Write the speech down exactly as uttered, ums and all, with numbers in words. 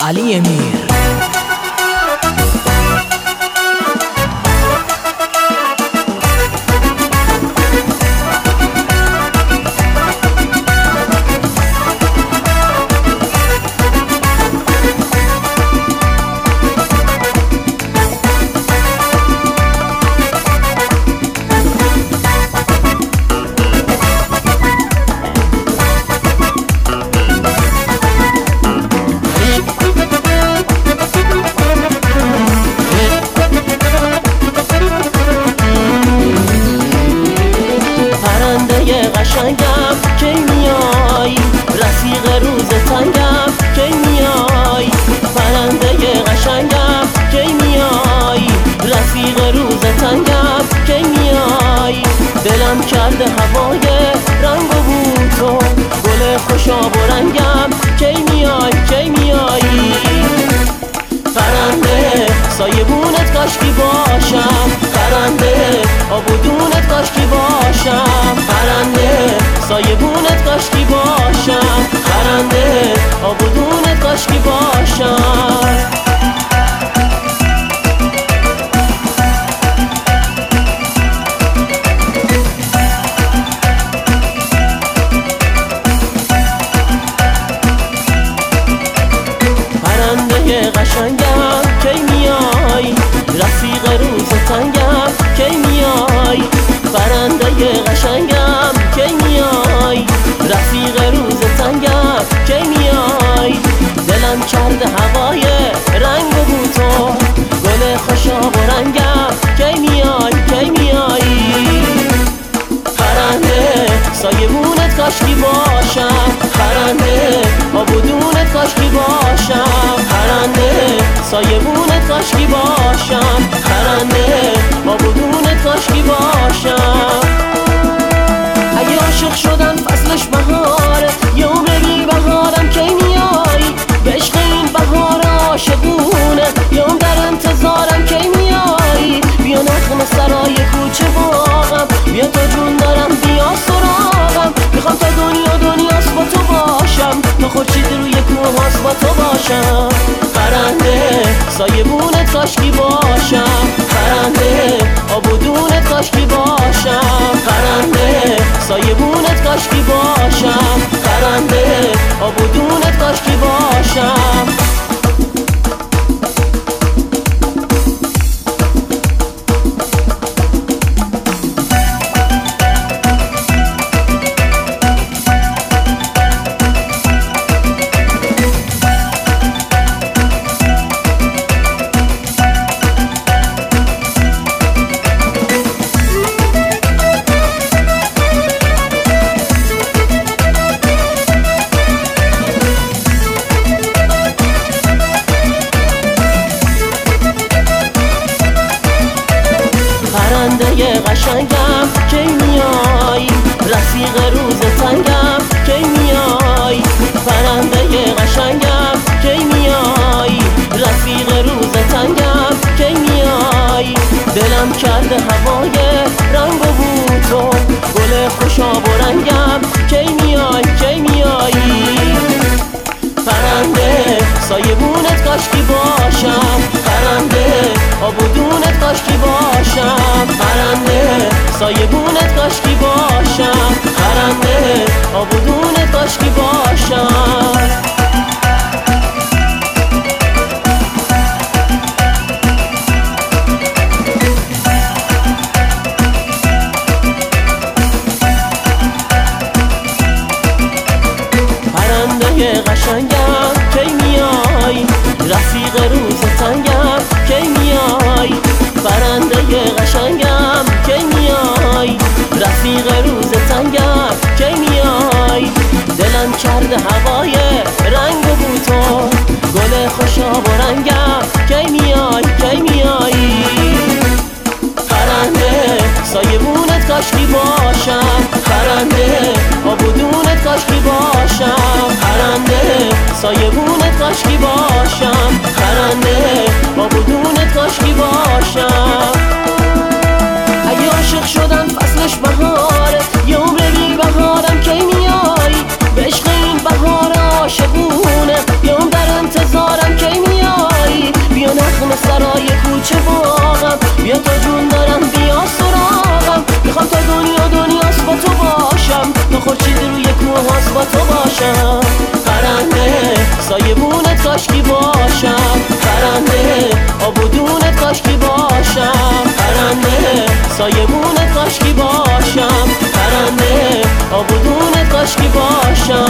علی امیر. قشنگم کی میای، رفیق روز تنگم کی میای، پرنده قشنگم کی میای، رفیق روز تنگم کی میای، دلم کرده هوای رنگ و بو تو، گل خوشاب و رنگم کی میای کی میایی، پرنده سایبونت کاشکی باشم، پرنده آبودونت کاشکی باشم، پرنده سایبونت کاشکی باشم، پرنده آبودونت کاشکی باشم. پرنده قشنگم کی میای، رفیق روز تنگم کی میای، پرنده قشنگم کی میای، رفیق روز تنگم کی میای، دلم کرده هوای رنگ و بو تو، گل خوشاب و رنگم کی میای کی میایی، پرنده سایبونت کاشکی باشم، پرنده آبودونت کاشکی باشم، پرنده سایبونت کاشکی باشم، پرنده آبودونت کاشکی باشم. اگه عاشق شدن فصلش بهاره، یه عمر بی بهارم کی میای، به عشق این بهار عاشقونه، یه عمر در انتظارم کی میای، بیا نخم سرای کوچه باغم، بیا تا جون دارم بیا سراغم، میخوام تا دنیا دنیاست با تو باشم، تا خورشید روی کوه هاست با تو باشم، پرنده سایبونت کاشکی باشم، پرنده آبودونت کاشکی باشم، پرنده سایبونت کاشکی باشم، پرنده آبودونت کاشکی باشم. پرنده قشنگم کی میای، رفیق روز تنگم کی میای، پرنده قشنگم کی میای، رفیق روز تنگم کی میای، دلم کرده هوای رنگ و بو تو، گل خوشاب و رنگم کی میای کی میایی، پرنده سایبونت کاشکی باشم، پرنده آبودونت کاشکی باشم، پرنده سایبونت کاشکی باشم، پرنده آبودونت کاشکی باشم. پرنده قشنگم کی میای، رفیق روز تنگم کی میای، پرنده قشنگم کی میای، رفیق روز تنگم کی میای، دلم کرده هوای رنگ و بو تو، گل خوشاب و رنگم کی میای کی میایی، پرنده سایبونت کاشکی باشم، پرنده آبودونت کاشکی باشم، پرنده سایبونت کاشکی باشم، پرنده آبودونت کاشکی باشم. اگه عاشق شدن فصلش بهاره، یه عمر بی بهارم کی میای، به عشق این بهار عاشقونه، یه عمر در انتظارم کی سایبونت کاشکی باشم پرنده آبودونت کاشکی باشم پرنده سایبونت کاشکی باشم پرنده آبودونت کاشکی باشم